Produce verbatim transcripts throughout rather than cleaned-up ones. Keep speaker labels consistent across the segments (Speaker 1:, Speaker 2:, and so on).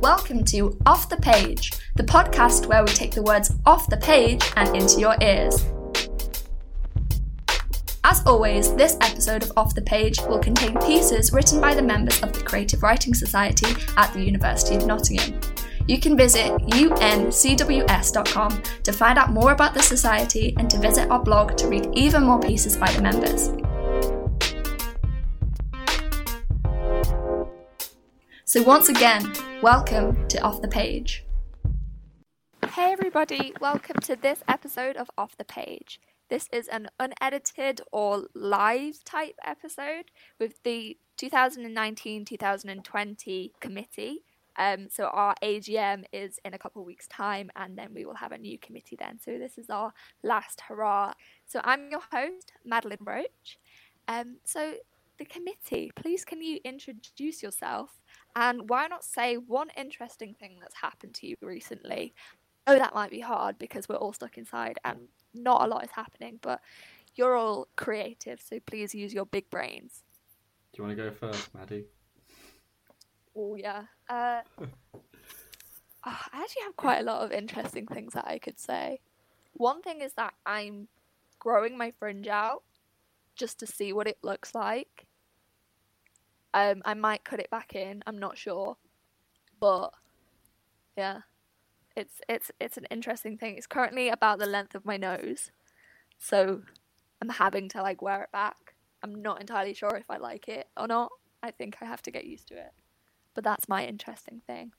Speaker 1: Welcome to Off the Page, the podcast where we take the words off the page and into your ears. As always, this episode of Off the Page will contain pieces written by the members of the Creative Writing Society at the University of Nottingham. You can visit u n c w s dot com to find out more about the Society and to visit our blog to read even more pieces by the members. So once again, welcome to Off the Page. Hey everybody, welcome to this episode of Off the Page. This is an unedited or live type episode with the twenty nineteen twenty twenty committee. Um, so our A G M is in a couple of weeks' time, and then we will have a new committee then. So this is our last hurrah. So I'm your host, Madeline Roach. Um, so the committee, please can you introduce yourself, and why not say one interesting thing that's happened to you recently? Oh, that might be hard because we're all stuck inside and not a lot is happening, but you're all creative, so please use your big brains.
Speaker 2: Do you want to go first, Maddie?
Speaker 1: Oh, yeah. Uh, oh, I actually have quite a lot of interesting things that I could say. One thing is that I'm growing my fringe out just to see what it looks like. Um, I might cut it back in, I'm not sure. But, yeah. It's it's it's an interesting thing. It's currently about the length of my nose. So I'm having to, like, wear it back. I'm not entirely sure if I like it or not. I think I have to get used to it. But that's my interesting thing.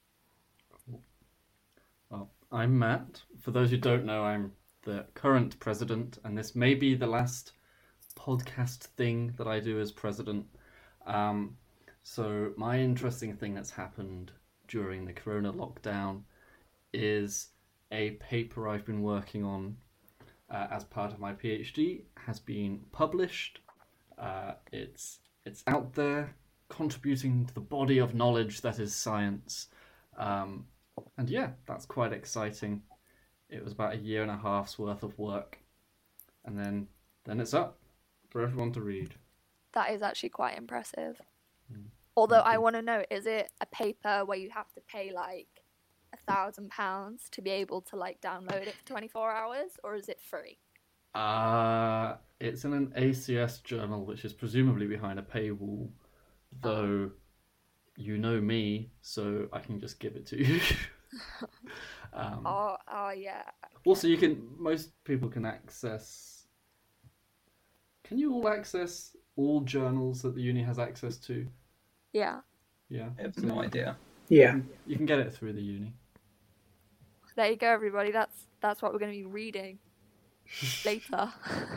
Speaker 2: Well, I'm Matt. For those who don't know, I'm the current president, and this may be the last podcast thing that I do as president. Um, so my interesting thing that's happened during the Corona lockdown is a paper I've been working on uh, as part of my PhD has been published. Uh, it's it's out there, contributing to the body of knowledge that is science. Um, and yeah, that's quite exciting. It was about a year and a half's worth of work. And then, then it's up for everyone to read.
Speaker 1: That is actually quite impressive. Mm. Although I want to know, is it a paper where you have to pay like a thousand pounds to be able to like download it for twenty-four hours, or is it free?
Speaker 2: Uh, it's in an A C S journal, which is presumably behind a paywall. Though, you know me, so I can just give it to you. um,
Speaker 1: oh, oh, yeah.
Speaker 2: Also, you can. Most people can access. Can you all access all journals that the uni has access to?
Speaker 1: Yeah.
Speaker 2: Yeah.
Speaker 3: I have so no idea.
Speaker 4: Yeah.
Speaker 2: You can get it through the uni.
Speaker 1: There you go, everybody. That's that's what we're going to be reading later.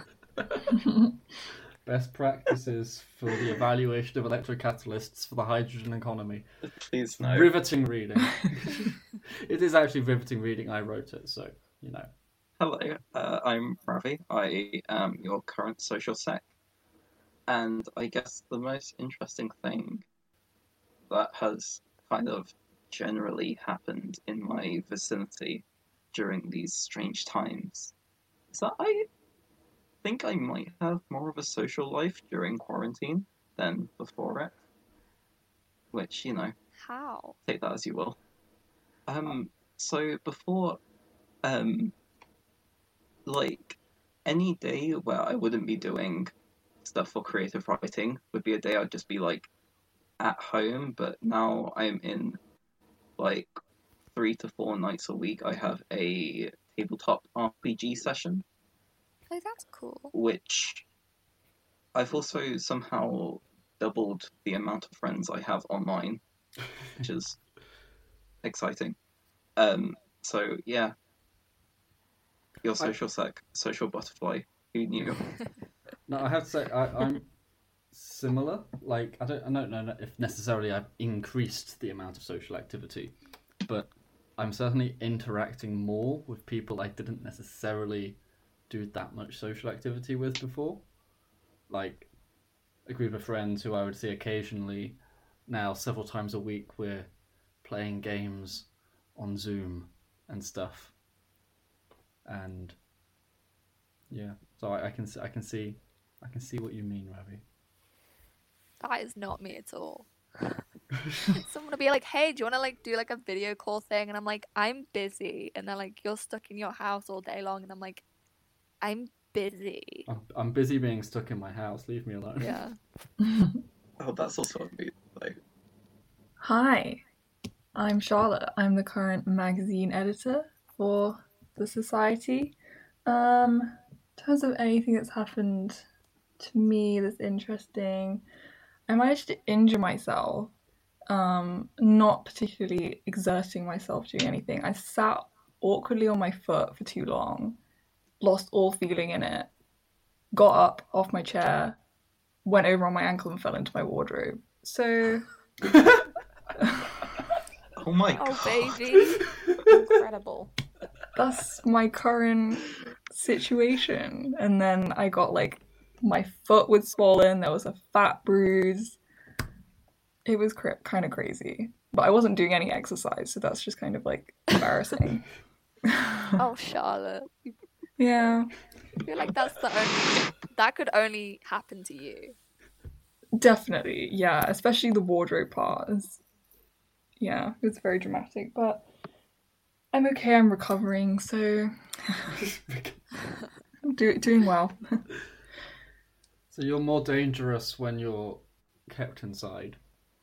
Speaker 2: Best practices for the evaluation of electrocatalysts for the hydrogen economy.
Speaker 3: Please no.
Speaker 2: Riveting reading. It is actually riveting reading. I wrote it, so, you know.
Speaker 3: Hello, uh, I'm Ravi. I am your current social sec. And I guess the most interesting thing that has kind of generally happened in my vicinity during these strange times is that I think I might have more of a social life during quarantine than before it. Which, you know,
Speaker 1: how?
Speaker 3: Take that as you will. Um, so before, um, like, any day where I wouldn't be doing stuff for creative writing would be a day I'd just be, like, at home, but now I'm in, like, three to four nights a week I have a tabletop R P G session.
Speaker 1: Oh, that's cool.
Speaker 3: Which I've also somehow doubled the amount of friends I have online, which is exciting. Um, so, yeah. Your social sec, social butterfly. Who knew?
Speaker 2: No, I have to say, I, I'm similar. Like, I don't, I don't know if necessarily I've increased the amount of social activity, but I'm certainly interacting more with people I didn't necessarily do that much social activity with before. Like, a group of friends who I would see occasionally, now several times a week we're playing games on Zoom and stuff. And yeah, so I, I can I can see I can see what you mean, Ravi.
Speaker 1: That is not me at all. Someone will be like, hey, do you want to like do like a video call thing? And I'm like, I'm busy. And they're like, you're stuck in your house all day long. And I'm like, I'm busy.
Speaker 2: I'm, I'm busy being stuck in my house. Leave me alone.
Speaker 1: Yeah.
Speaker 3: Oh, that's also a me. Like,
Speaker 4: Hi, I'm Charlotte. I'm the current magazine editor for the Society. Um, in terms of anything that's happened to me that's interesting, I managed to injure myself, um, not particularly exerting myself doing anything. I sat awkwardly on my foot for too long, lost all feeling in it, got up off my chair, went over on my ankle and fell into my wardrobe. So...
Speaker 3: oh my
Speaker 1: Oh,
Speaker 3: god.
Speaker 1: baby.
Speaker 5: Incredible.
Speaker 4: That's my current situation. And then I got like, my foot was swollen, there was a fat bruise. It was cr- kind of crazy. But I wasn't doing any exercise, so that's just kind of like embarrassing.
Speaker 1: Oh, Charlotte.
Speaker 4: Yeah,
Speaker 1: I feel like that's the only, that could only happen to you.
Speaker 4: definitely. Yeah, especially the wardrobe part is, yeah, it's very dramatic. But I'm okay, I'm recovering, so I'm do- doing well.
Speaker 2: So you're more dangerous when you're kept inside.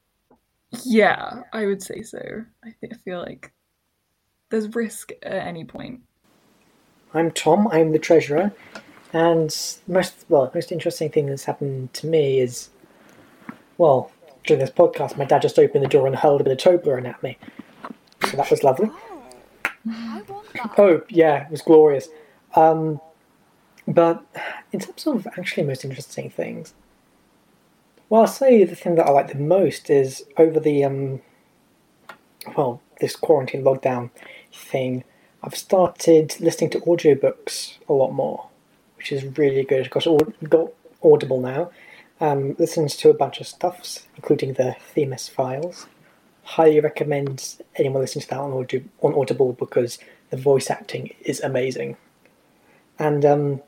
Speaker 4: Yeah, I would say so. I, th- I feel like there's risk at any point.
Speaker 6: I'm Tom, I'm the treasurer, and most well, most interesting thing that's happened to me is, well, during this podcast, my dad just opened the door and hurled a bit of Toblerone at me. So that was lovely.
Speaker 1: Oh, I want that.
Speaker 6: Oh, yeah, it was glorious. Um, but in terms of actually most interesting things, well, I'll say the thing that I like the most is over the, um, well, this quarantine lockdown thing, I've started listening to audiobooks a lot more, which is really good. I've got, got Audible now. Um, listens to a bunch of stuffs, including the Themis files. Highly recommend anyone listening to that on, Audi- on Audible because the voice acting is amazing. And um,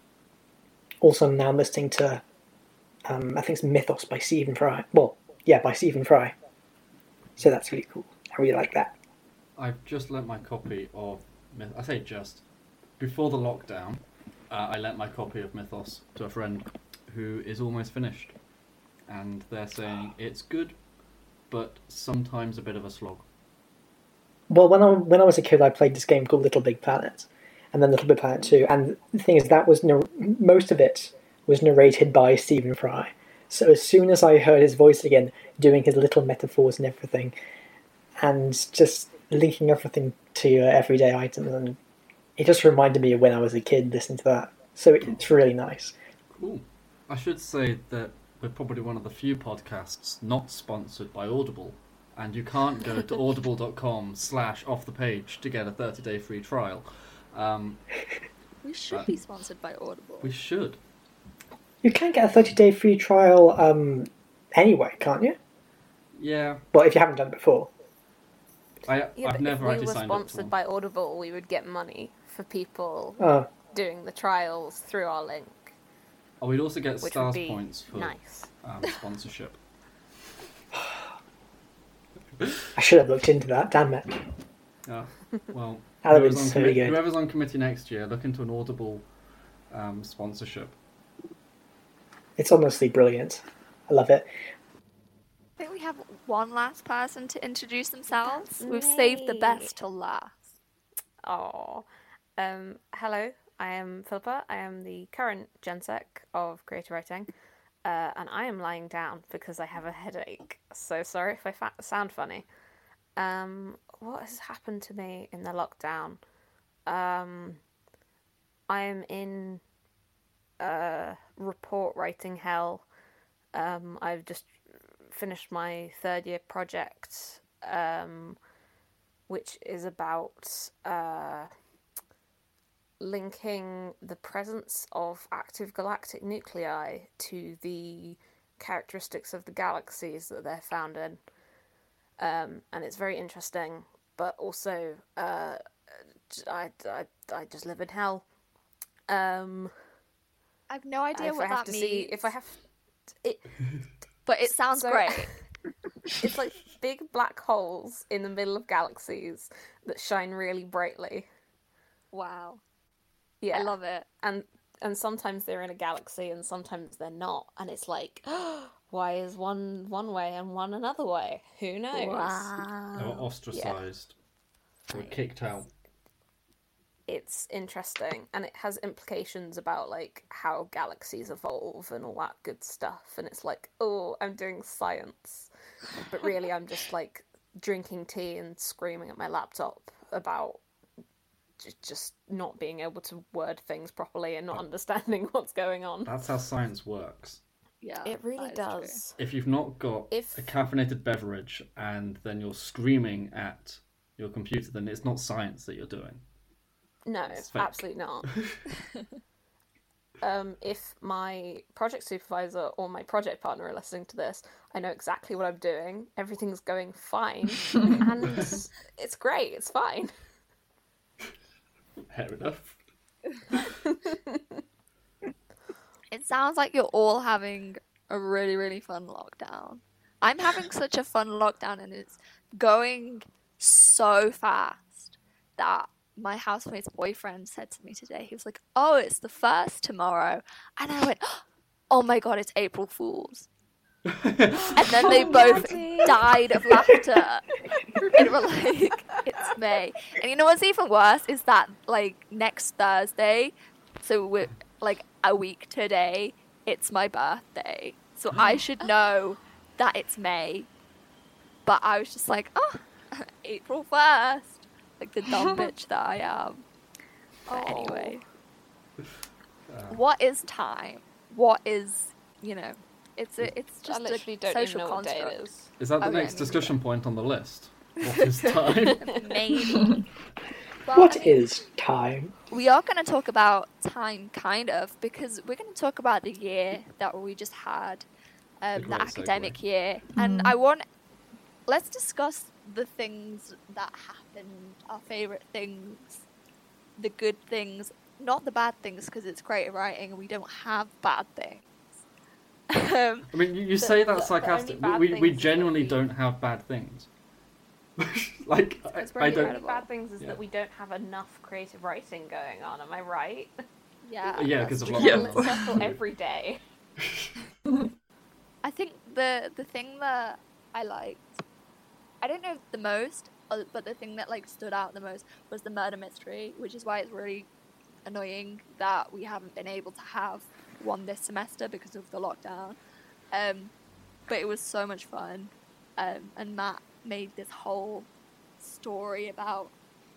Speaker 6: also now I'm listening to, um, I think it's Mythos by Stephen Fry. Well, yeah, by Stephen Fry. So that's really cool. I really like that.
Speaker 2: I've just lent my copy of Myth- I say just before the lockdown. Uh, I lent my copy of Mythos to a friend who is almost finished, and they're saying it's good, but sometimes a bit of a slog.
Speaker 6: Well, when I when I was a kid, I played this game called Little Big Planet, and then Little Big Planet two. And the thing is, that was nar- most of it was narrated by Stephen Fry. So as soon as I heard his voice again, doing his little metaphors and everything, and just linking everything to uh, everyday items, and it just reminded me of when I was a kid listening to that. So it's really nice.
Speaker 2: Cool. I should say that we're probably one of the few podcasts not sponsored by Audible, and you can't go to audible.com slash off the page to get a thirty-day free trial. Um,
Speaker 1: We should
Speaker 2: Uh,
Speaker 1: be sponsored by Audible.
Speaker 2: we should.
Speaker 6: You can get a thirty-day free trial um, anyway, can't you?
Speaker 2: Yeah,
Speaker 6: Well, if you haven't done it before.
Speaker 2: I,
Speaker 5: Yeah,
Speaker 2: I've
Speaker 5: but
Speaker 2: never
Speaker 5: if we
Speaker 2: actually
Speaker 5: were
Speaker 2: signed up to
Speaker 5: sponsored
Speaker 2: one.
Speaker 5: by Audible, we would get money for people
Speaker 6: Uh,
Speaker 5: doing the trials through our link,
Speaker 2: Oh, we'd also get
Speaker 5: which would
Speaker 2: stars
Speaker 5: be
Speaker 2: points for
Speaker 5: nice.
Speaker 2: um, sponsorship.
Speaker 6: I should have looked into that, damn it.
Speaker 2: Yeah. Well,
Speaker 6: That would
Speaker 2: whoever's
Speaker 6: be
Speaker 2: on,
Speaker 6: so
Speaker 2: commi-
Speaker 6: good.
Speaker 2: whoever's on committee next year, look into an Audible um, sponsorship.
Speaker 6: It's honestly brilliant. I love it.
Speaker 1: I think we have one last person to introduce themselves.
Speaker 5: That's
Speaker 1: We've saved the
Speaker 5: me.
Speaker 1: best till last.
Speaker 5: Oh, um, hello. I am Philippa. I am the current GenSec of creative writing, uh, and I am lying down because I have a headache. So sorry if I fa- sound funny. Um, what has happened to me in the lockdown? Um, I am in uh, report writing hell. Um, I've just finished my third year project, um, which is about uh, linking the presence of active galactic nuclei to the characteristics of the galaxies that they're found in. Um, and it's very interesting, but also uh, I, I, I just live in hell. Um,
Speaker 1: I have no idea
Speaker 5: if
Speaker 1: what
Speaker 5: I have
Speaker 1: that
Speaker 5: to
Speaker 1: means.
Speaker 5: see, if I have, it,
Speaker 1: But it sounds
Speaker 5: So-
Speaker 1: great.
Speaker 5: It's like big black holes in the middle of galaxies that shine really brightly.
Speaker 1: Wow.
Speaker 5: Yeah.
Speaker 1: I love it.
Speaker 5: And and sometimes they're in a galaxy and sometimes they're not. And it's like, why is one one way and one another way? Who knows?
Speaker 2: They were
Speaker 1: Wow.
Speaker 2: ostracized. They were kicked out.
Speaker 5: It's interesting, and it has implications about like how galaxies evolve and all that good stuff. And it's like, oh, I'm doing science, but really I'm just like drinking tea and screaming at my laptop about j- just not being able to word things properly and not understanding what's going on.
Speaker 2: That's how science works.
Speaker 1: Yeah.
Speaker 5: It really
Speaker 1: that is
Speaker 5: does.
Speaker 2: If you've not got
Speaker 5: If-
Speaker 2: a caffeinated beverage and then you're screaming at your computer, then it's not science that you're doing.
Speaker 5: No,
Speaker 2: It's fake.
Speaker 5: absolutely not. um, if my project supervisor or my project partner are listening to this, I know exactly what I'm doing. Everything's going fine, and it's, it's great. It's fine.
Speaker 2: Fair enough.
Speaker 1: It sounds like you're all having a really, really fun lockdown. I'm having such a fun lockdown, and it's going so fast that my housemate's boyfriend said to me today, he was like, oh, it's the first tomorrow. And I went, oh my god, it's April Fool's. And then they both died of laughter. And were like, it's May. And you know what's even worse is that, like, next Thursday, so we're, like, a week today, it's my birthday. So I should know that it's May. But I was just like, oh, April first. Like the dumb bitch that I am. But
Speaker 5: Oh.
Speaker 1: anyway. What is time? What is, you know, it's a, it's
Speaker 5: I
Speaker 1: just
Speaker 5: literally
Speaker 1: a
Speaker 5: don't
Speaker 1: social
Speaker 5: even know what day
Speaker 1: construct.
Speaker 5: it is.
Speaker 2: Is that the
Speaker 1: Okay,
Speaker 2: next
Speaker 1: me
Speaker 2: discussion point on the list? What is time?
Speaker 1: Maybe. Well,
Speaker 6: What
Speaker 1: I mean,
Speaker 6: is time?
Speaker 1: we are going to talk about time, kind of, because we're going to talk about the year that we just had, um, the
Speaker 2: great
Speaker 1: academic
Speaker 2: segue.
Speaker 1: year. And I want, let's discuss the things that happened, our favourite things, the good things, not the bad things, because it's creative writing and we don't have bad things. um,
Speaker 2: I mean, you, you
Speaker 1: The-
Speaker 2: say
Speaker 5: the-
Speaker 2: that
Speaker 5: the
Speaker 2: sarcastic.
Speaker 5: only bad
Speaker 2: We, we, we
Speaker 5: things is that
Speaker 2: genuinely
Speaker 5: we-
Speaker 2: don't have bad things. like, I,
Speaker 1: It's
Speaker 2: I
Speaker 1: pretty
Speaker 2: don't.
Speaker 5: The only bad things is
Speaker 2: Yeah.
Speaker 5: that we don't have enough creative writing going on. Am I right?
Speaker 1: yeah,
Speaker 2: Yeah,
Speaker 1: that's
Speaker 2: 'cause of
Speaker 1: true.
Speaker 2: lockdown.
Speaker 5: Let's hustle every day.
Speaker 1: I think the the thing that I liked, I don't know the most, uh, but the thing that like stood out the most was the murder mystery, which is why it's really annoying that we haven't been able to have one this semester because of the lockdown. Um, but it was so much fun, um, and Matt made this whole story about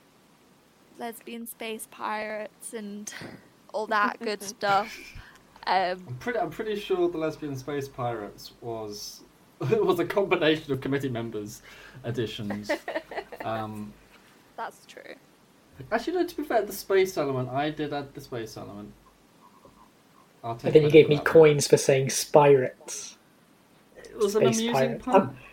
Speaker 1: lesbian space pirates and all that good stuff. Um,
Speaker 2: I'm pretty. I'm pretty sure the Lesbian Space Pirates was was a combination of committee members' additions. um,
Speaker 1: that's true.
Speaker 2: actually, no. To be fair, the space element, I did add the space element. I'll take
Speaker 6: And then you
Speaker 2: credit
Speaker 6: gave
Speaker 2: for
Speaker 6: me
Speaker 2: that.
Speaker 6: coins for saying spirates.
Speaker 2: It was an
Speaker 6: Space
Speaker 2: amusing
Speaker 6: pirate.
Speaker 2: pun.
Speaker 6: Um,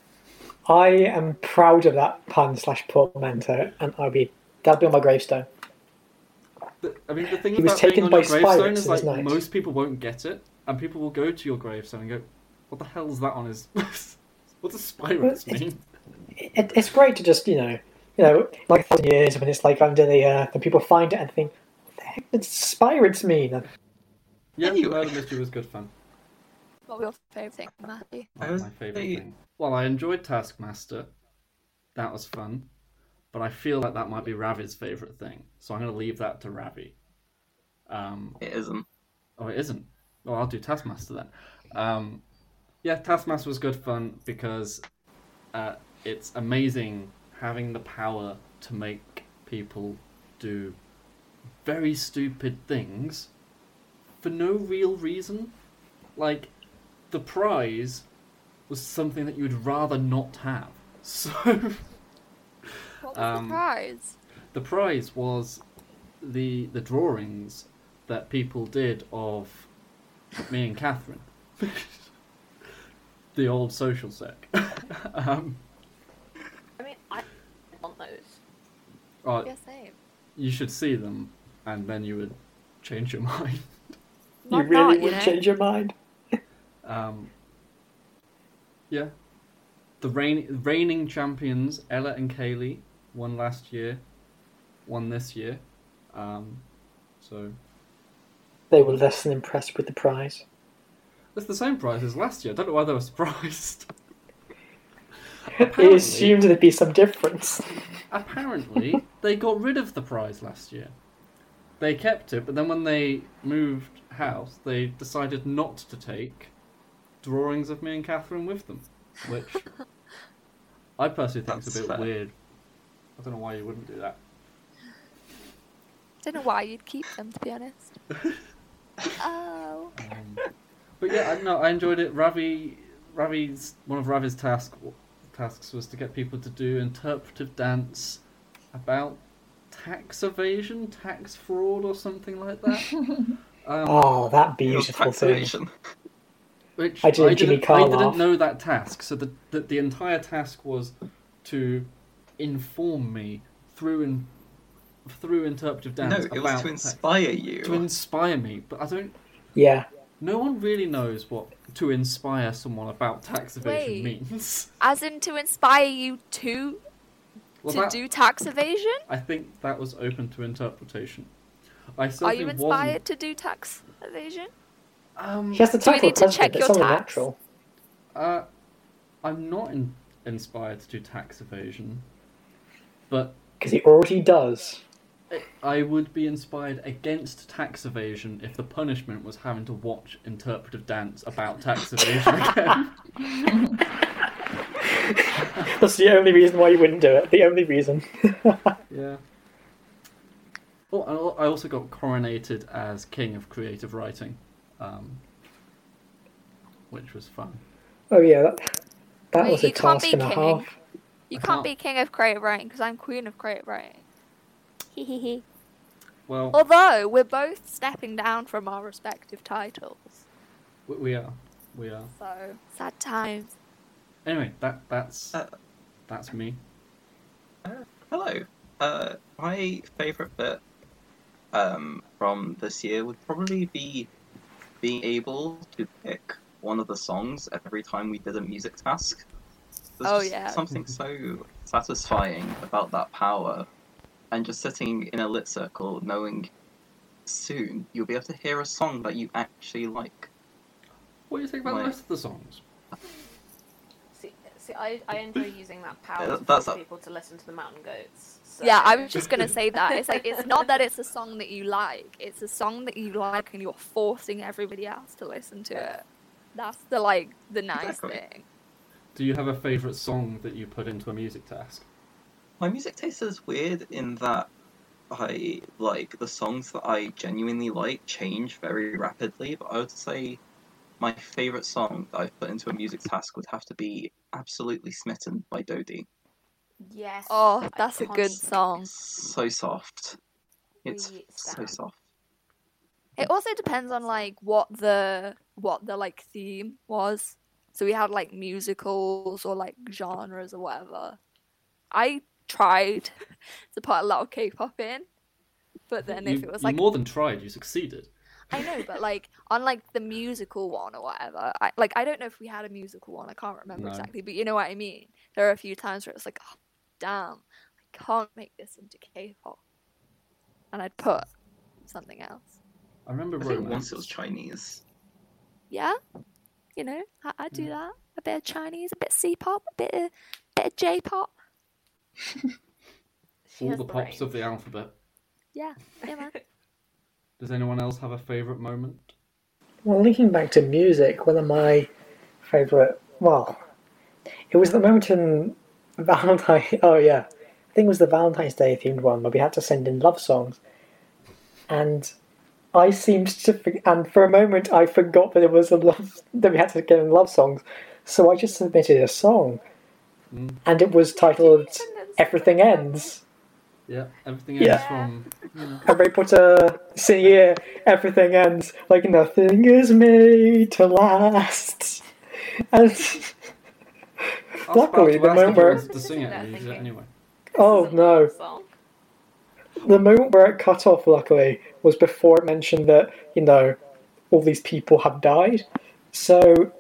Speaker 6: I am proud of that pun slash portmanteau, and I'll be that'll be on my gravestone.
Speaker 2: The- I mean, the thing
Speaker 6: He was
Speaker 2: about being
Speaker 6: taken
Speaker 2: on
Speaker 6: by
Speaker 2: your gravestone
Speaker 6: spirits
Speaker 2: is
Speaker 6: in his
Speaker 2: like
Speaker 6: night.
Speaker 2: most people won't get it, and people will go to your gravestone and go, "What the hell is that on his? What does spirits
Speaker 6: Well,
Speaker 2: mean?"
Speaker 6: It, it's great to just you know, you know, like a thousand years when it's like under the earth, and people find it and think, "What the heck does spirits mean?"
Speaker 2: Yeah,
Speaker 3: Anyway.
Speaker 2: murder mystery was good fun.
Speaker 1: What was your favourite thing, Matthew?
Speaker 3: I
Speaker 2: That was
Speaker 3: was
Speaker 2: my favourite
Speaker 3: say-
Speaker 2: thing. Well, I enjoyed Taskmaster. That was fun. But I feel like that might be Ravi's favourite thing. So I'm going to leave that to Ravi. Um,
Speaker 3: It isn't.
Speaker 2: oh, it isn't? Well, I'll do Taskmaster then. Um, yeah, Taskmaster was good fun because uh, it's amazing having the power to make people do very stupid things for no real reason. Like, the prize was something that you would rather not have. So,
Speaker 1: What was
Speaker 2: Um,
Speaker 1: the prize?
Speaker 2: the prize was the the drawings that people did of me and Catherine, the old social sec. um,
Speaker 5: I mean, I want those.
Speaker 2: oh,
Speaker 1: Yeah, same.
Speaker 2: you should see them, and then you would change your mind.
Speaker 6: You
Speaker 1: Not
Speaker 6: really
Speaker 1: not, you
Speaker 6: would
Speaker 1: know.
Speaker 6: change your mind.
Speaker 2: Um, yeah, the reign, reigning champions, Ella and Kaylee, won last year, won this year. Um, so
Speaker 6: They were less than impressed with the prize.
Speaker 2: it's the same prize as last year. I don't know why they were surprised.
Speaker 6: They
Speaker 2: Apparently-
Speaker 6: assumed there'd be some difference.
Speaker 2: Apparently, they got rid of the prize last year. They kept it, but then when they moved house, they decided not to take drawings of me and Catherine with them, which I personally think is a
Speaker 3: That's
Speaker 2: bit
Speaker 3: fair.
Speaker 2: weird. I don't know why you wouldn't do that.
Speaker 1: Don't know why you'd keep them, to be honest. Oh.
Speaker 2: Um, but yeah, I, no, I enjoyed it. Ravi, Ravi's one of Ravi's task tasks was to get people to do interpretive dance about tax evasion, tax fraud, or something like that. Um,
Speaker 6: Oh, that
Speaker 3: It was
Speaker 6: beautiful thing.
Speaker 3: taxation.
Speaker 2: Which
Speaker 6: I did
Speaker 2: I
Speaker 6: Jimmy
Speaker 2: didn't,
Speaker 6: Carr
Speaker 2: I didn't
Speaker 6: laugh.
Speaker 2: know that task. So the, the the entire task was to inform me through in, through interpretive
Speaker 3: No,
Speaker 2: dance
Speaker 3: it was
Speaker 2: about
Speaker 3: to
Speaker 2: tax-
Speaker 3: inspire you.
Speaker 2: to inspire me. But I don't.
Speaker 6: Yeah.
Speaker 2: No one really knows what to inspire someone about tax evasion
Speaker 1: Wait.
Speaker 2: means.
Speaker 1: As in to inspire you to
Speaker 2: Well,
Speaker 1: to
Speaker 2: that-
Speaker 1: do tax evasion?
Speaker 2: I think that was open to interpretation. I
Speaker 1: Are
Speaker 2: certainly
Speaker 1: you
Speaker 2: wasn't.
Speaker 1: inspired to do tax evasion?
Speaker 2: Um,
Speaker 6: She has the
Speaker 1: Do we
Speaker 6: title
Speaker 1: need
Speaker 6: of
Speaker 1: to check
Speaker 6: president. It's
Speaker 1: your
Speaker 6: only
Speaker 1: tax?
Speaker 6: natural.
Speaker 2: uh, I'm not in, inspired to do tax evasion, but
Speaker 6: Because he already does.
Speaker 2: I would be inspired against tax evasion if the punishment was having to watch interpretive dance about tax evasion again.
Speaker 6: That's the only reason why you wouldn't do it. The only reason.
Speaker 2: Yeah. Oh, and al- I also got coronated as King of Creative Writing, um, which was fun.
Speaker 6: Oh yeah, that, that
Speaker 1: Wait,
Speaker 6: was a
Speaker 1: you can't
Speaker 6: task
Speaker 1: be
Speaker 6: and a
Speaker 1: king.
Speaker 6: half.
Speaker 1: You
Speaker 2: I
Speaker 1: can't
Speaker 2: can't-
Speaker 1: be king of creative writing because I'm queen of creative writing. Hee hee hee.
Speaker 2: Well,
Speaker 1: Although we're both stepping down from our respective titles,
Speaker 2: we, we are, we are.
Speaker 1: so sad times.
Speaker 2: Anyway, that that's
Speaker 3: Uh,
Speaker 2: that's me.
Speaker 3: Hello. Uh, my favourite bit um, from this year would probably be being able to pick one of the songs every time we did a music task. There's
Speaker 1: Oh,
Speaker 3: just
Speaker 1: yeah.
Speaker 3: something so satisfying about that power, and just sitting in a lit circle knowing soon you'll be able to hear a song that you actually like.
Speaker 2: What do you think about the
Speaker 3: Right.
Speaker 2: rest of the songs?
Speaker 5: See, see I, I enjoy using that power
Speaker 3: Yeah,
Speaker 5: to
Speaker 3: that's
Speaker 5: force
Speaker 3: a-
Speaker 5: people to listen to the Mountain Goats. So.
Speaker 1: Yeah, I was just gonna say that. It's like it's not that it's a song that you like. It's a song that you like, and you're forcing everybody else to listen to it. That's the like the nice
Speaker 3: Exactly.
Speaker 1: thing.
Speaker 2: Do you have a favourite song that you put into a music task?
Speaker 3: My music taste is weird in that I like the songs that I genuinely like change very rapidly, but I would say my favourite song that I've put into a music task would have to be Absolutely Smitten by Dodie.
Speaker 5: Yes.
Speaker 1: Oh,
Speaker 5: I
Speaker 1: that's a
Speaker 5: can't
Speaker 1: good
Speaker 5: s-
Speaker 1: song.
Speaker 3: It's so soft. It's
Speaker 5: We
Speaker 3: so
Speaker 5: stand.
Speaker 3: soft.
Speaker 1: It also depends on like what the what the like theme was. So we had like musicals or like genres or whatever. I tried to put a lot of K-pop in, but then
Speaker 2: you,
Speaker 1: if it was
Speaker 2: you
Speaker 1: like
Speaker 2: more than tried, you succeeded.
Speaker 1: I know, but like on like the musical one or whatever, I like I don't know if we had a musical one. I can't remember
Speaker 2: No.
Speaker 1: exactly, but you know what I mean. There are a few times where it's like, oh, damn, I can't make this into K-pop, and I'd put something else.
Speaker 2: I remember
Speaker 3: I think
Speaker 2: romance.
Speaker 3: once it was Chinese.
Speaker 1: Yeah, you know, I, I do
Speaker 2: Mm.
Speaker 1: that. A bit of Chinese, a bit of C-pop, a bit of bit of J-pop.
Speaker 5: She
Speaker 2: All
Speaker 5: has
Speaker 2: the
Speaker 5: the
Speaker 2: pops
Speaker 5: range.
Speaker 2: of the alphabet.
Speaker 1: Yeah, yeah, man.
Speaker 2: Does anyone else have a favourite moment?
Speaker 6: Well, linking back to music, one of my favourite, well, it was the moment in Valentine. Oh yeah, I think it was the Valentine's Day themed one where we had to send in love songs, and I seemed to, for- and for a moment I forgot that it was a love that we had to get in love songs, so I just submitted a song,
Speaker 2: Mm.
Speaker 6: and it was titled "Everything Ends."
Speaker 2: Yeah, everything
Speaker 6: Yeah.
Speaker 2: else from. Yeah.
Speaker 6: Harry Potter, see here, everything ends like nothing is made to last. And
Speaker 2: I was
Speaker 6: Luckily,
Speaker 2: about to
Speaker 6: the
Speaker 2: ask
Speaker 6: moment
Speaker 2: if you
Speaker 6: where-
Speaker 2: wanted to sing it, and you did it
Speaker 5: Thinking.
Speaker 2: anyway.
Speaker 6: oh
Speaker 5: This is a
Speaker 6: no,
Speaker 5: love song.
Speaker 6: the moment where it cut off, luckily, was before it mentioned that, you know, all these people have died. So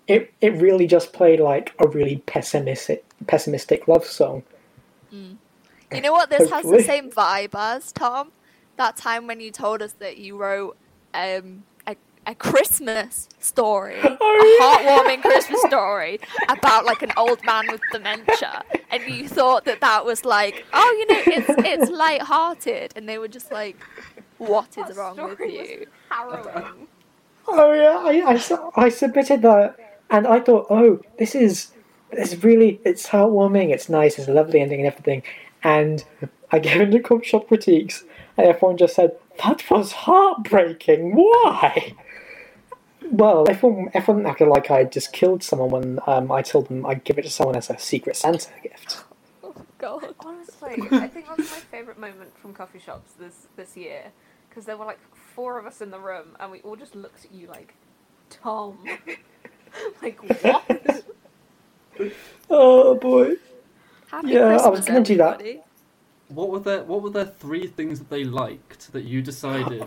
Speaker 6: it it really just played like a really pessimistic pessimistic love song.
Speaker 1: Mm. You know what this
Speaker 6: Hopefully.
Speaker 1: has the same vibe as, Tom? That time when you told us that you wrote um, a, a Christmas story,
Speaker 6: Oh,
Speaker 1: a heartwarming Christmas story about like an old man with dementia, and you thought that that was like, oh, you know, it's it's light-hearted, and they were just like, what is
Speaker 5: That
Speaker 1: wrong with
Speaker 5: story was
Speaker 1: you?
Speaker 5: harrowing.
Speaker 6: Oh yeah, I, I, su- I submitted that, and I thought, oh, this is it's really it's heartwarming, it's nice, it's a lovely ending and everything. And I gave it the comic shop critiques, and everyone just said that was heartbreaking. Why? Well, everyone everyone acted like I just killed someone when um, I told them I'd give it to someone as a secret Santa gift.
Speaker 1: Oh God.
Speaker 5: Honestly, I think that was my favourite moment from coffee shops this this year, because there were like four of us in the room, and we all just looked at you like, Tom, like what?
Speaker 6: Oh boy.
Speaker 1: Happy
Speaker 6: Yeah, I
Speaker 1: Christmas,
Speaker 6: was gonna do that.
Speaker 1: everybody.
Speaker 2: What were their What were their three things that they liked that you decided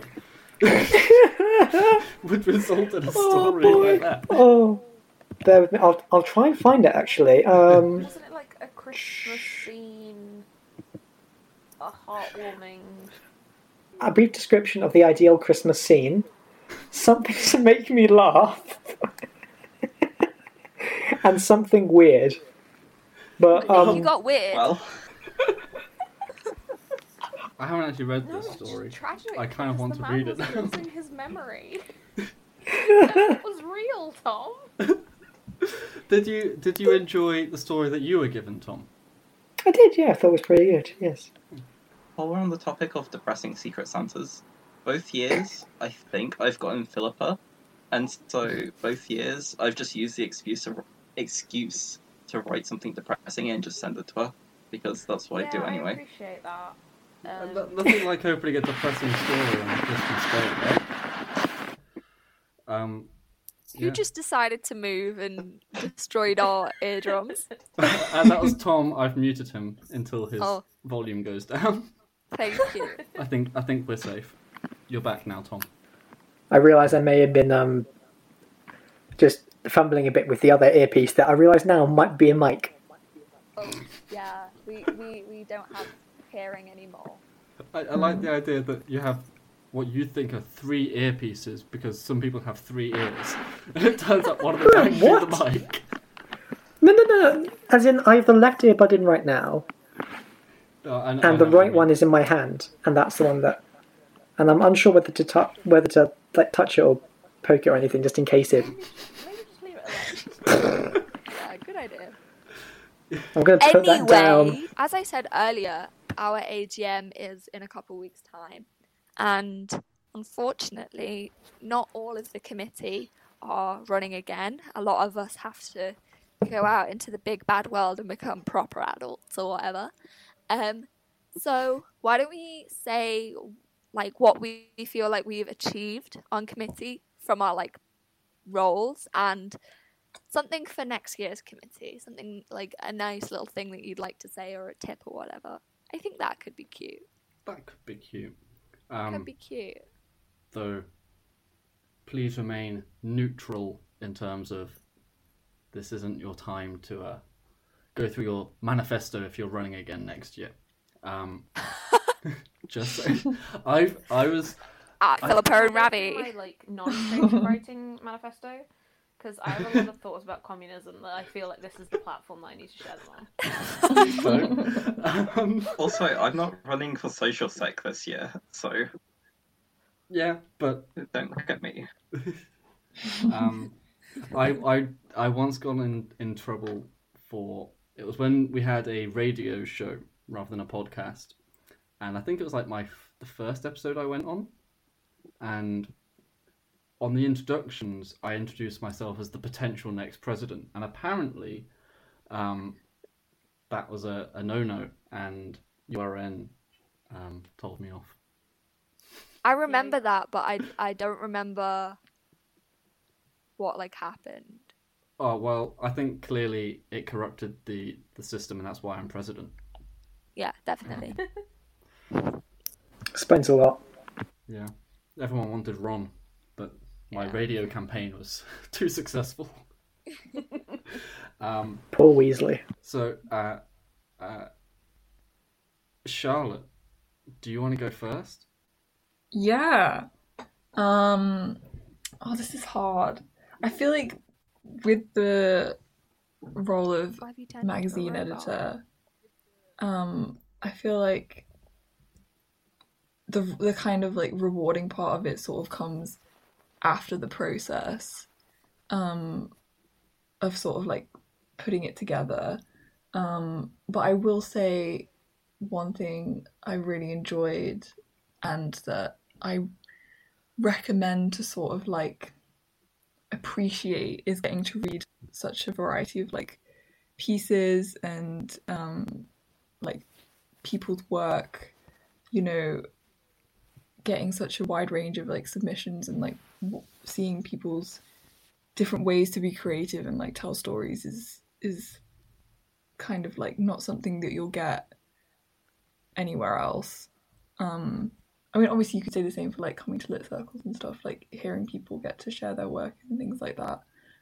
Speaker 2: would result in a story
Speaker 6: boy.
Speaker 2: like that?
Speaker 6: Oh, bear with me. I'll I'll try and find it actually. Um,
Speaker 5: Wasn't it like a Christmas scene, a heartwarming?
Speaker 6: a brief description of the ideal Christmas scene. Something to make me laugh, and something weird. But um,
Speaker 1: You got weird.
Speaker 3: Well,
Speaker 2: I haven't actually read
Speaker 5: No,
Speaker 2: this
Speaker 5: it's just
Speaker 2: story.
Speaker 5: tragic.
Speaker 2: I kind of
Speaker 5: because
Speaker 2: want
Speaker 5: the
Speaker 2: to
Speaker 5: man
Speaker 2: read it
Speaker 5: was
Speaker 2: now.
Speaker 5: losing his memory. It was real, Tom.
Speaker 2: Did you Did you enjoy the story that you were given, Tom?
Speaker 6: I did. Yeah, I thought it was pretty good. Yes.
Speaker 3: while we're on the topic of depressing Secret Santas, both years I think I've gotten Philippa, and so both years I've just used the excuse of, excuse to write something depressing and just send it to her, because that's what
Speaker 5: yeah,
Speaker 3: I do
Speaker 5: I
Speaker 3: anyway.
Speaker 5: appreciate that.
Speaker 2: And
Speaker 5: Um,
Speaker 2: no- Nothing like opening a depressing story on Christmas Day, right? Um,
Speaker 1: You
Speaker 2: yeah.
Speaker 1: just decided to move and destroyed our eardrums.
Speaker 2: And that was Tom. I've muted him until his
Speaker 1: Oh.
Speaker 2: volume goes down.
Speaker 1: Thank you.
Speaker 2: I think I think we're safe. You're back now, Tom.
Speaker 6: I realised I may have been um, just fumbling a bit with the other earpiece that I realise now might be a mic.
Speaker 1: Oh, yeah, we, we, we don't have hearing anymore.
Speaker 2: I, I like the idea that you have what you think are three earpieces because some people have three ears. And it turns out one of them is actually the mic.
Speaker 6: No, no, no. As in, I have the left earbud in right now,
Speaker 2: Oh, I, I
Speaker 6: and
Speaker 2: know
Speaker 6: the
Speaker 2: what you
Speaker 6: right
Speaker 2: mean.
Speaker 6: one is in my hand, and that's the one that. And I'm unsure whether to touch, whether to like touch it or poke it or anything, just in case it.
Speaker 5: maybe just leave it alone.
Speaker 1: Yeah, good idea.
Speaker 6: I'm going to put that down.
Speaker 1: Anyway, as I said earlier, our A G M is in a couple weeks' time. And unfortunately, not all of the committee are running again. A lot of us have to go out into the big bad world and become proper adults or whatever. Um, so why don't we say like what we feel like we've achieved on committee from our like roles and something for next year's committee, something like a nice little thing that you'd like to say or a tip or whatever. I think that could be cute.
Speaker 2: That could be cute. Um,
Speaker 1: Could be cute.
Speaker 2: Though, please remain neutral in terms of this isn't your time to uh, go through your manifesto if you're running again next year. Um, just saying. I've I was
Speaker 1: Ah,
Speaker 2: I-
Speaker 1: Philippa and
Speaker 5: My,
Speaker 1: Ravi.
Speaker 5: like non-creative writing manifesto, because I have a lot of thoughts about communism that I feel like this is the platform that I need to share them on.
Speaker 2: so, um,
Speaker 3: Also, I'm not running for social sec this year, so
Speaker 2: yeah, but
Speaker 3: don't look at me.
Speaker 2: um, I I I once got in in trouble for it was when we had a radio show rather than a podcast, and I think it was like my f- the first episode I went on, and on the introductions I introduced myself as the potential next president, and apparently, um, that was a, a no no, and U R N um told me off.
Speaker 1: I remember that, but I I don't remember what like happened.
Speaker 2: Oh well, I think clearly it corrupted the the system, and that's why I'm president.
Speaker 1: Yeah, definitely.
Speaker 6: Explains a lot.
Speaker 2: Yeah, everyone wanted Ron, but my
Speaker 1: Yeah.
Speaker 2: radio campaign was too successful. um,
Speaker 6: Poor Weasley.
Speaker 2: so, uh, uh, Charlotte, do you want to go first?
Speaker 4: Yeah. Um. Oh, this is hard. I feel like with the role of
Speaker 1: Why have you turned into a
Speaker 4: magazine
Speaker 1: robot?
Speaker 4: editor, um, I feel like the the kind of like rewarding part of it sort of comes after the process, um, of sort of like putting it together. Um, but I will say one thing I really enjoyed and that I recommend to sort of like appreciate is getting to read such a variety of like pieces and um like people's work, you know, getting such a wide range of like submissions and like w- seeing people's different ways to be creative and like tell stories is is kind of like not something that you'll get anywhere else. um I mean, obviously, you could say the same for like coming to lit circles and stuff, like hearing people get to share their work and things like that.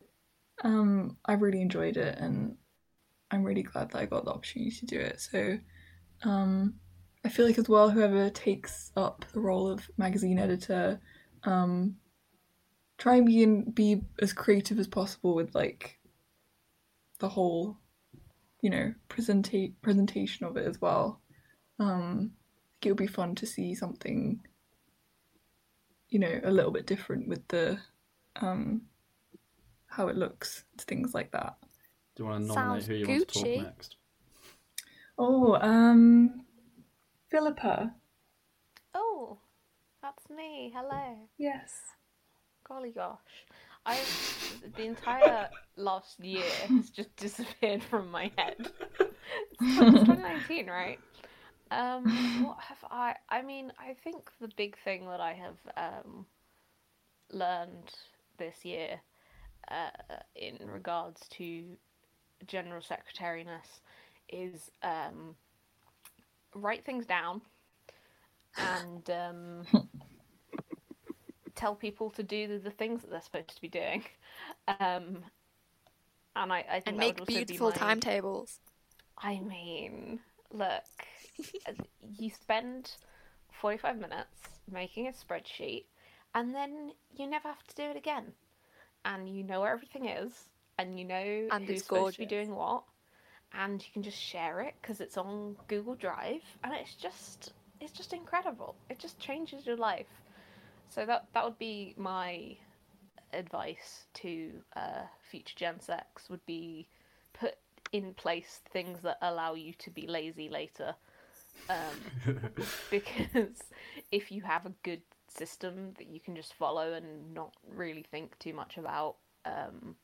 Speaker 4: Um, I really enjoyed it, and I'm really glad that I got the opportunity to do it. So, um, I feel like as well, whoever takes up the role of magazine editor, um, try and be in, be as creative as possible with like the whole, you know, presenta- presentation of it as well. Um, it would be fun to see something, you know, a little bit different with the um how it looks, things like that.
Speaker 2: Do you want to nominate
Speaker 1: Sounds
Speaker 2: who you want to talk
Speaker 1: Gucci.
Speaker 2: next?
Speaker 4: Oh, um Philippa.
Speaker 5: Oh, that's me. Hello.
Speaker 4: Yes.
Speaker 5: Golly gosh. I've the entire last year has just disappeared from my head. It's twenty nineteen, right? Um, what have I? I mean, I think the big thing that I have um, learned this year uh, in regards to general secretariness is um, write things down and um, tell people to do the things that they're supposed to be doing. Um, and I, I think
Speaker 1: And
Speaker 5: that
Speaker 1: make
Speaker 5: would also
Speaker 1: beautiful
Speaker 5: be my...
Speaker 1: timetables.
Speaker 5: I mean, look, you spend forty-five minutes making a spreadsheet and then you never have to do it again. And you know where everything is, and you know
Speaker 1: And
Speaker 5: who's
Speaker 1: it's
Speaker 5: supposed to be
Speaker 1: gorgeous.
Speaker 5: doing what, and you can just share it because it's on Google Drive, and it's just it's just incredible. It just changes your life. So that that would be my advice to uh, future Gen Secs, would be put in place things that allow you to be lazy later. Um, because if you have a good system that you can just follow and not really think too much about, um,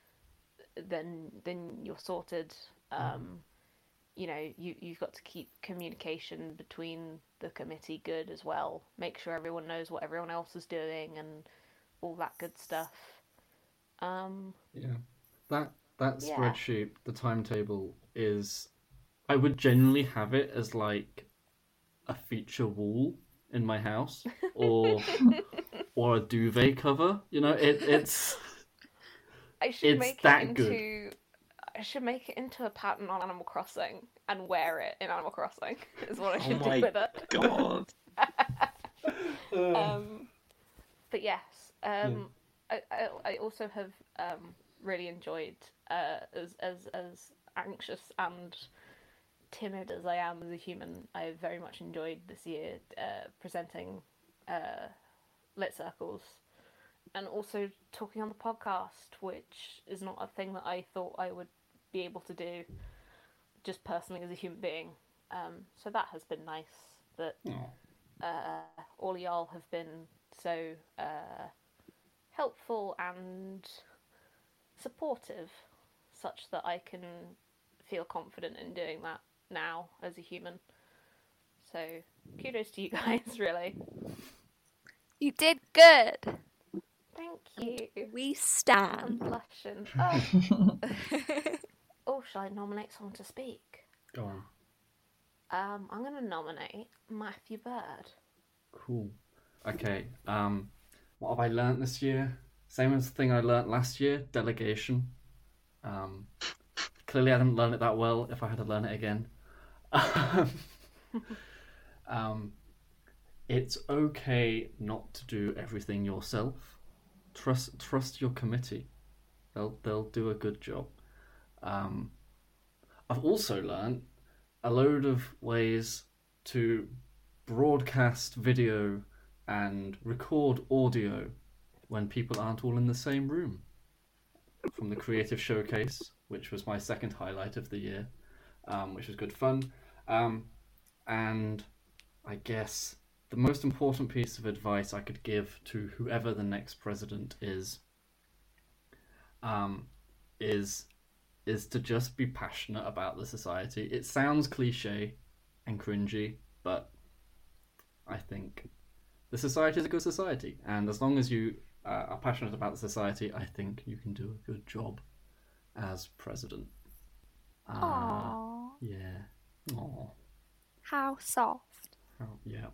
Speaker 5: then then you're sorted. Um, you know, you you've got to keep communication between the committee good as well. Make sure everyone knows what everyone else is doing and all that good stuff. Um,
Speaker 2: Yeah, that that
Speaker 5: Yeah.
Speaker 2: spreadsheet, the timetable is. I would generally have it as like a feature wall in my house, or or a duvet cover. You know, it it's
Speaker 5: I should
Speaker 2: It's
Speaker 5: make
Speaker 2: that
Speaker 5: it
Speaker 2: good.
Speaker 5: into. I should make it into a pattern on Animal Crossing and wear it in Animal Crossing. Is what I
Speaker 3: Oh
Speaker 5: should
Speaker 3: my
Speaker 5: do with it.
Speaker 3: God.
Speaker 5: Um, but yes, um, I, I I also have um, really enjoyed uh, as as as anxious and timid as I am as a human. I very much enjoyed this year uh, presenting uh, lit circles and also talking on the podcast, which is not a thing that I thought I would be able to do just personally as a human being. Um, so that has been nice that
Speaker 2: oh,
Speaker 5: uh, all y'all have been so uh, helpful and supportive, such that I can feel confident in doing that now as a human. So kudos to you guys, really.
Speaker 1: You did good.
Speaker 5: Thank you.
Speaker 1: We
Speaker 5: I'm
Speaker 1: stand.
Speaker 5: blushing. Oh, oh, shall I nominate someone to speak?
Speaker 2: go on.
Speaker 5: Um, I'm going to nominate Matthew Bird.
Speaker 2: Cool. Okay. Um, what have I learnt this year? Same as the thing I learnt last year. Delegation. Um, clearly, I didn't learn it that well. If I had to learn it again, um, it's okay not to do everything yourself. Trust trust your committee. They'll they'll do a good job. Um, I've also learned a load of ways to broadcast video and record audio when people aren't all in the same room. From the Creative Showcase, which was my second highlight of the year, um, which was good fun. Um, and I guess the most important piece of advice I could give to whoever the next president is, um, is is to just be passionate about the society. It sounds cliche and cringy, but I think the society is a good society, and as long as you uh, are passionate about the society, I think you can do a good job as president. Uh,
Speaker 1: Aww.
Speaker 2: yeah. Aww.
Speaker 1: How soft.
Speaker 2: Oh, yeah.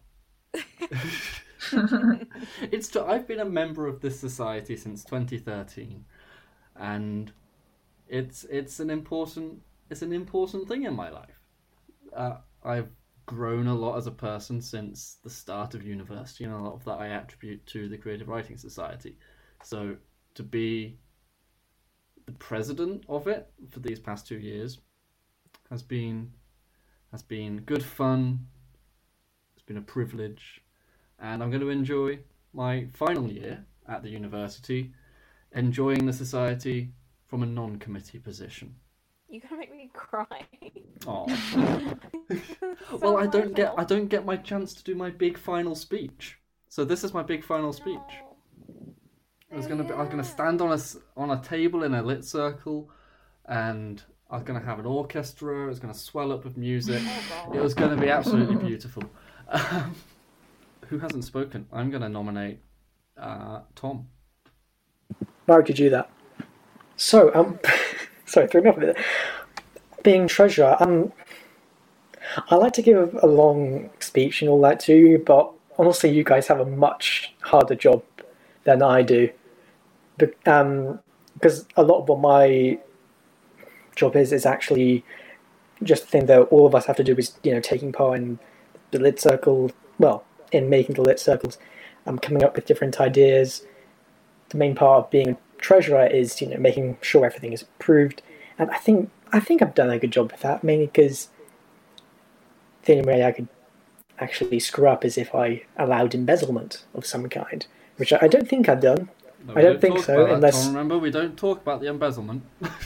Speaker 2: It's true. I've been a member of this society since twenty thirteen, and it's it's an important it's an important thing in my life. Uh, I've grown a lot as a person since the start of university, and a lot of that I attribute to the Creative Writing Society. So to be the president of it for these past two years has been has been good fun. It's been a privilege, and I'm going to enjoy my final year at the university, enjoying the society from a non-committee position.
Speaker 5: You're gonna make me cry.
Speaker 2: Oh.
Speaker 5: So
Speaker 2: Well, I don't get
Speaker 5: emotional.
Speaker 2: I don't get my chance to do my big final speech. So this is my big final speech. I was gonna be, I was gonna stand on a s- on a table in a lit circle, and I was gonna have an orchestra. It was gonna swell up with music.
Speaker 5: Oh,
Speaker 2: It was gonna be absolutely beautiful. Um, who hasn't spoken? I'm gonna nominate uh, Tom.
Speaker 6: Why would you do that? So, um, sorry, threw me off a bit. Being treasurer, um, I like to give a long speech and all that too, but honestly, you guys have a much harder job than I do. Be- um, because a lot of what my job is is actually just the thing that all of us have to do is, you know, taking part in the lit circle, well, in making the lit circles, um, coming up with different ideas. The main part of being a treasurer is, you know, making sure everything is approved, and I think I think I've done a good job with that, mainly because the only way I could actually screw up is if I allowed embezzlement of some kind, which I I don't think I've done.
Speaker 2: No,
Speaker 6: I
Speaker 2: we
Speaker 6: don't think
Speaker 2: talk
Speaker 6: so,
Speaker 2: about that,
Speaker 6: unless-
Speaker 2: Tom, remember, we don't talk about the embezzlement.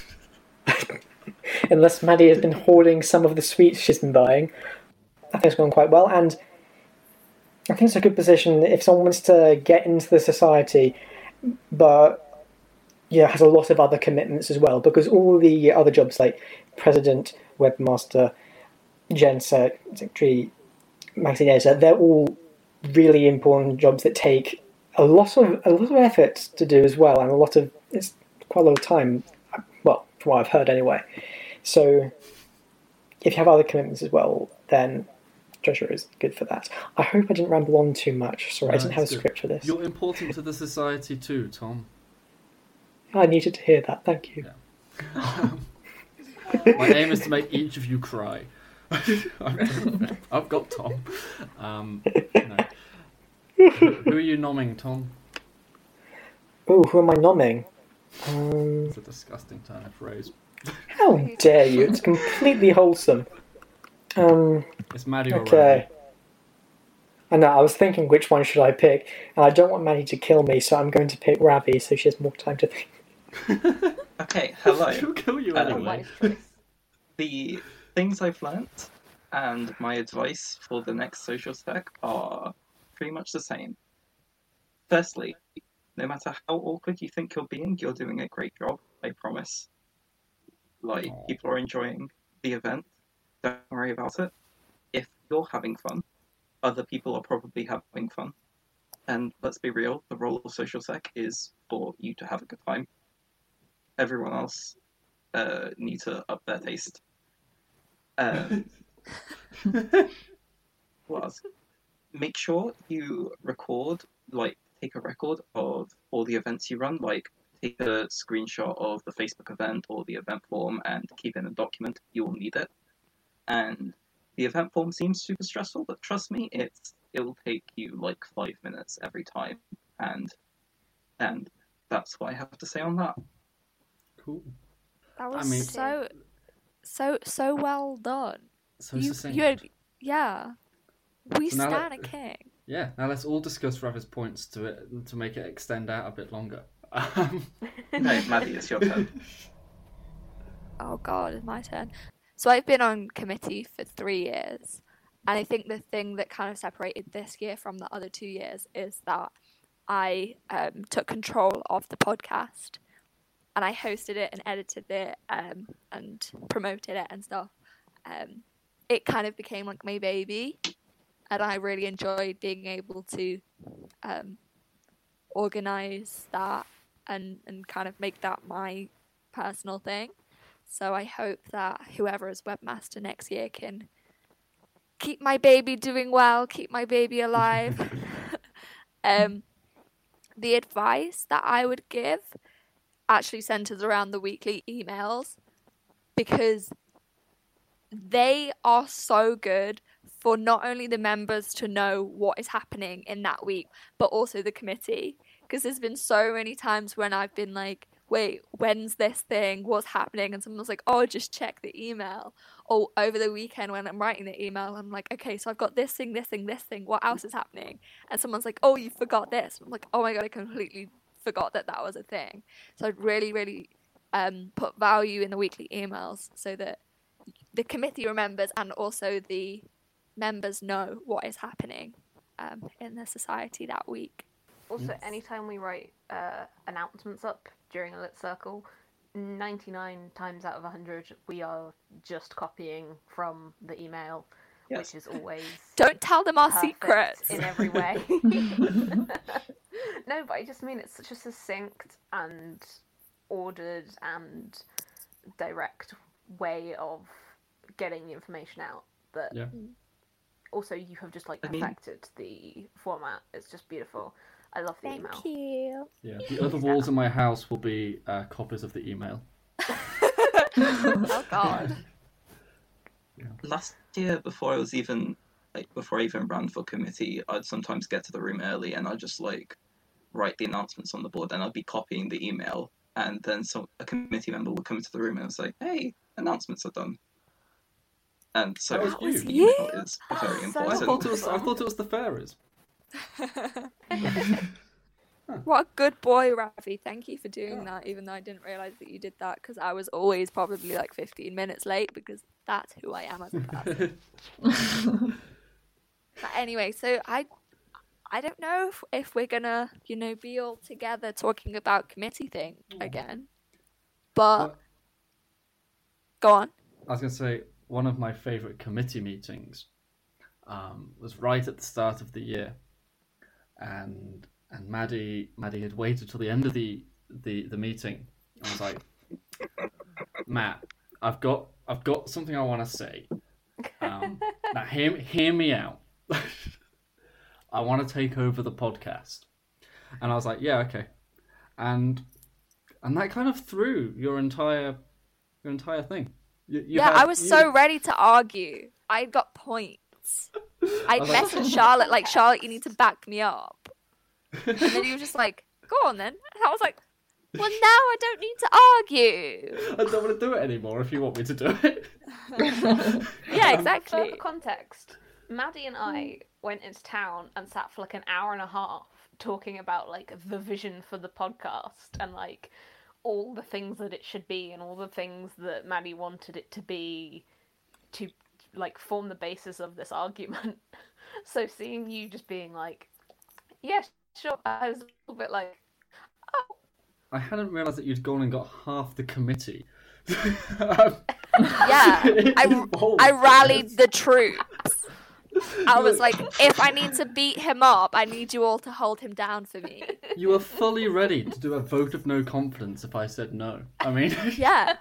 Speaker 6: Unless Maddie has been hoarding some of the sweets she's been buying. I think it's gone quite well, and I think it's a good position if someone wants to get into the society, but yeah, has a lot of other commitments as well, because all the other jobs like president, webmaster, gensec, secretary, magazine editor, they're all really important jobs that take a lot of a lot of effort to do as well, and a lot of it's quite a lot of time. Well, from what I've heard anyway. So, if you have other commitments as well, then treasurer is good for that. I hope I didn't ramble on too much. Sorry, I
Speaker 2: No,
Speaker 6: didn't have a
Speaker 2: it's good.
Speaker 6: script for this.
Speaker 2: You're important to the society too, Tom.
Speaker 6: I needed to hear that. Thank you.
Speaker 2: My aim is to make each of you cry. I've, I've got Tom. Um, no. who, who are you nomming, Tom?
Speaker 6: Oh, who am I nomming? Um,
Speaker 2: It's a disgusting turn of phrase.
Speaker 6: how dare you? It's completely wholesome. Um,
Speaker 2: It's Maddie or
Speaker 6: okay. I know, I was thinking which one should I pick, and I don't want Maddie to kill me, so I'm going to pick Ravi so she has more time to think.
Speaker 3: Okay, hello.
Speaker 2: She'll kill you
Speaker 3: Uh,
Speaker 5: A
Speaker 2: anyway.
Speaker 5: wise choice.
Speaker 3: The things I've learnt and my advice for the next social stack are pretty much the same. Firstly, no matter how awkward you think you're being, you're doing a great job, I promise. Like,
Speaker 2: Aw.
Speaker 3: people are enjoying the event. Don't worry about it. If you're having fun, other people are probably having fun. And let's be real, the role of social sec is for you to have a good time. Everyone else uh, need to up their taste. Um, what else? Make sure you record, like, take a record of all the events you run. Like, take a screenshot of the Facebook event or the event form and keep it in a document. You will need it. And the event form seems super stressful, but trust me, it's it will take you like five minutes every time, and and that's what I have to say on that.
Speaker 2: Cool.
Speaker 1: That was
Speaker 2: I mean-
Speaker 1: so, so, so well done.
Speaker 2: So
Speaker 1: you,
Speaker 2: succinct.
Speaker 1: you had, yeah. We
Speaker 2: So now
Speaker 1: stand
Speaker 2: that-
Speaker 1: a king.
Speaker 2: Yeah, now let's all discuss Ravi's points to it to make it extend out a bit longer. Um,
Speaker 3: No, Maddie, it's your turn.
Speaker 1: Oh God, it's my turn. So I've been on committee for three years, and I think the thing that kind of separated this year from the other two years is that I um, took control of the podcast, and I hosted it and edited it um, and promoted it and stuff. Um, it kind of became like my baby, and I really enjoyed being able to um, organize that and, and kind of make that my personal thing. So I hope that whoever is webmaster next year can keep my baby doing well, keep my baby alive. um, the advice that I would give actually centers around the weekly emails, because they are so good for not only the members to know what is happening in that week, but also the committee. Because there's been so many times when I've been like, wait, when's this thing? What's happening? And someone's like, oh, just check the email. Or over the weekend when I'm writing the email, I'm like, okay, so I've got this thing, this thing, this thing. What else is happening? And someone's like, oh, you forgot this. I'm like, oh my God, I completely forgot that that was a thing. So I'd really, really um, put value in the weekly emails so that the committee remembers and also the members know what is happening um, in the society that week.
Speaker 5: Also,
Speaker 2: Yes.
Speaker 5: anytime we write uh, announcements up during a lit circle, ninety-nine times out of one hundred, we are just copying from the email,
Speaker 3: Yes.
Speaker 5: which is always
Speaker 1: Don't tell them our
Speaker 5: perfect
Speaker 1: secrets.
Speaker 5: in every way. No, but I just mean it's such a succinct and ordered and direct way of getting the information out that
Speaker 2: Yeah.
Speaker 5: also you have just like
Speaker 3: I mean-
Speaker 5: perfected the format. It's just beautiful. I love the email.
Speaker 1: you.
Speaker 2: Yeah, the other walls in my house will be uh, copies of the email.
Speaker 1: Oh God.
Speaker 3: Last year, before I was even like before I even ran for committee, I'd sometimes get to the room early and I'd just like write the announcements on the board, and I'd be copying the email, and then some a committee member would come into the room and say, "Hey, announcements are done." And so
Speaker 2: That was
Speaker 3: the
Speaker 2: you.
Speaker 3: email is very
Speaker 5: So
Speaker 2: I
Speaker 3: important.
Speaker 2: thought it was. I thought it was the fairies.
Speaker 1: What a good boy, Rafi. Thank you for doing that, even though I didn't realise that you did that, because I was always probably like fifteen minutes late, because that's who I am as a person. But anyway, so I I don't know if, if we're gonna, you know, be all together talking about committee thing again. But
Speaker 2: Well,
Speaker 1: go on.
Speaker 2: I was going to say, one of my favourite committee meetings um, was right at the start of the year, and and Maddie Maddie had waited till the end of the the, the meeting. I was like, Matt, I've got I've got something I want to say. Um, now hear hear me out. I want to take over the podcast, and I was like, yeah, okay, and and that kind of threw your entire your entire thing. You, you
Speaker 1: Yeah,
Speaker 2: had-
Speaker 1: I was
Speaker 2: you-
Speaker 1: so ready to argue. I got points. I
Speaker 2: was like-
Speaker 1: messaged Charlotte like, Charlotte, you need to back me up. And then he was just like, go on then. And I was like, well, now I don't need to argue.
Speaker 2: I don't want to do it anymore if you want me to do it.
Speaker 1: Yeah,
Speaker 5: For
Speaker 1: exactly.
Speaker 5: context, Maddie and I went into town and sat for like an hour and a half talking about like the vision for the podcast and like all the things that it should be and all the things that Maddie wanted it to be to like form the basis of this argument. So seeing you just being like, yeah, sure, I was a little bit like, oh,
Speaker 2: I hadn't realised that you'd gone and got half the committee. Um,
Speaker 1: Yeah, I,
Speaker 2: involved
Speaker 1: I
Speaker 2: in
Speaker 1: rallied
Speaker 2: this.
Speaker 1: the troops. I was like, if I need to beat him up, I need you all to hold him down for me.
Speaker 2: You were fully ready to do a vote of no confidence if I said no. I mean,
Speaker 1: Yeah.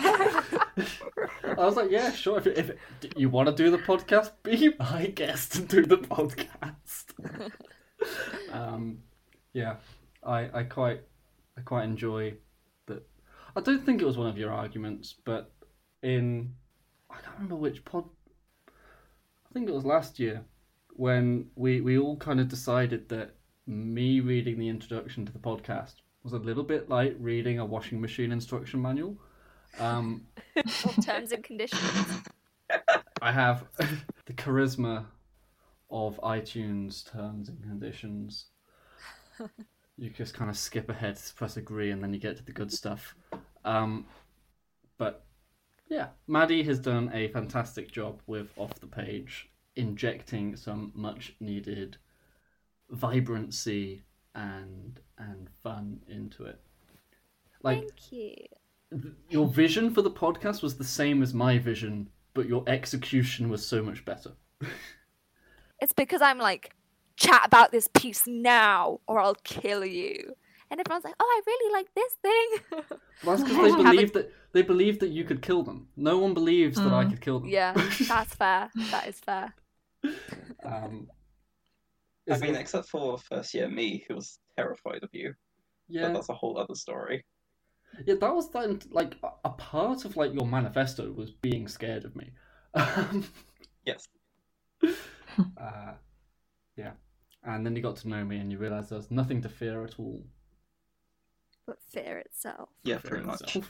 Speaker 2: I was like, yeah, sure. If, if you want to do the podcast, be my guest and do the podcast. um, yeah, I, I quite, I quite enjoy that. I don't think it was one of your arguments, but in I can't remember which pod. I think it was last year when we we all kind of decided that me reading the introduction to the podcast was a little bit like reading a washing machine instruction manual. Um,
Speaker 1: Or terms and conditions.
Speaker 2: I have the charisma of iTunes terms and conditions. You just kind of skip ahead, press agree, and then you get to the good stuff. Um, but yeah, Maddie has done a fantastic job with Off the Page, injecting some much needed vibrancy and and fun into it. Like,
Speaker 1: Thank you.
Speaker 2: th- your vision for the podcast was the same as my vision, but your execution was so much better.
Speaker 1: It's because I'm like, chat about this piece now, or I'll kill you. And everyone's like, oh, I really like this thing.
Speaker 2: Well, that's because
Speaker 1: I
Speaker 2: they
Speaker 1: haven't-
Speaker 2: believe that they believe that you could kill them. No one believes that I
Speaker 4: Mm.
Speaker 2: could kill them.
Speaker 1: Yeah, that's fair. That is fair.
Speaker 2: Um,
Speaker 3: I
Speaker 2: is
Speaker 3: mean,
Speaker 2: it-
Speaker 3: except for first year me, who was terrified of you. But
Speaker 2: yeah,
Speaker 3: that's a whole other story.
Speaker 2: yeah. That was then like a- a part of like your manifesto was being scared of me. Um,
Speaker 3: Yes.
Speaker 2: uh, yeah, and then you got to know me, and you realised there was nothing to fear at all.
Speaker 1: But fear itself.
Speaker 3: Yeah,
Speaker 2: Fear
Speaker 3: pretty much.
Speaker 2: itself.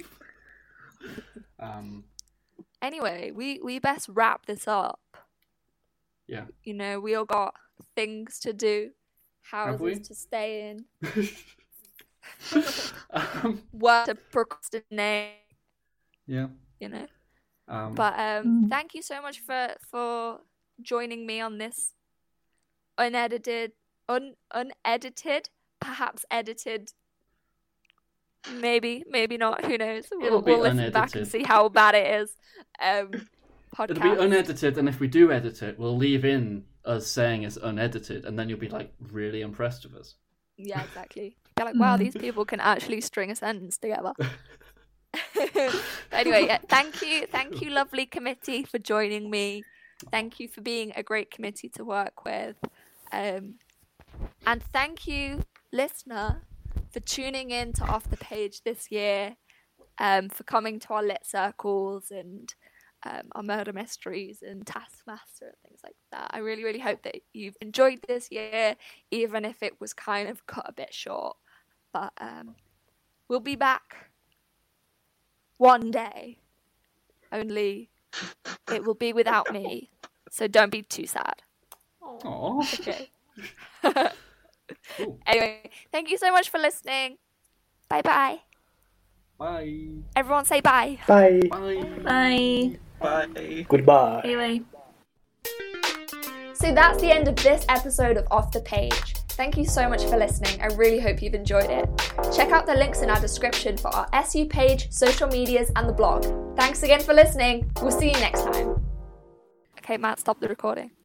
Speaker 2: um,
Speaker 1: Anyway, we, we best wrap this up.
Speaker 2: yeah.
Speaker 1: You know, we all got things to do,
Speaker 2: Have we?
Speaker 1: houses to stay in,
Speaker 2: um,
Speaker 1: work to procrastinate,
Speaker 2: yeah.
Speaker 1: you know.
Speaker 2: Um,
Speaker 1: But um,
Speaker 4: Mm.
Speaker 1: thank you so much for for joining me on this unedited, un unedited, perhaps edited. Maybe, maybe not. Who knows? We'll,
Speaker 2: It'll be
Speaker 1: we'll listen back and
Speaker 2: unedited.
Speaker 1: see how bad it is. Um, podcast.
Speaker 2: It'll be unedited, and if we do edit it, we'll leave in us saying it's unedited, and then you'll be like really impressed with us.
Speaker 1: Yeah, exactly. You're like, wow,
Speaker 4: Mm.
Speaker 1: these people can actually string a sentence together. But anyway, yeah, thank you, thank you, lovely committee, for joining me. Thank you for being a great committee to work with, um, and thank you, listener, for tuning in to Off the Page this year, um, for coming to our lit circles and um, our murder mysteries and Taskmaster and things like that. I really, really hope that you've enjoyed this year, even if it was kind of cut a bit short. But um, we'll be back one day. Only it will be without me, so don't be too sad.
Speaker 2: Aww.
Speaker 1: Okay.
Speaker 2: Cool.
Speaker 1: Anyway, thank you so much for listening. Bye bye.
Speaker 2: Bye.
Speaker 1: Everyone say bye.
Speaker 6: Bye.
Speaker 2: Bye.
Speaker 4: Bye.
Speaker 3: Bye.
Speaker 6: Goodbye.
Speaker 4: Anyway.
Speaker 1: So that's the end of this episode of Off the Page. Thank you so much for listening. I really hope you've enjoyed it. Check out the links in our description for our S U page, social medias, and the blog. Thanks again for listening. We'll see you next time. Okay, Matt, stop the recording.